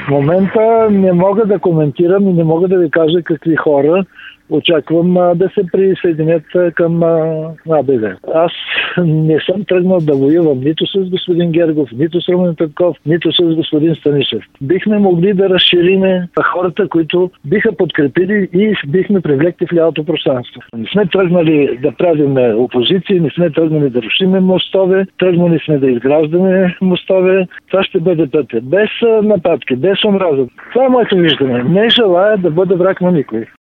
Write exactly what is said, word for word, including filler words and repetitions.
В момента не мога да коментирам и не мога да ви кажа какви хора очаквам а, да се присъединят а, към А Б В. Аз не съм тръгнал да воювам нито с господин Гергов, нито с Румен Петков, нито с господин Станишев. Бихме могли да разшириме хората, които биха подкрепили и бихме привлекли в лявото пространство. Не сме тръгнали да правим опозиции, не сме тръгнали да рушиме мостове, тръгнали сме да изграждаме мостове. Това ще бъде пътя. Без нападки, без омраза. Това е моето виждане. Не желая да бъда враг на никой.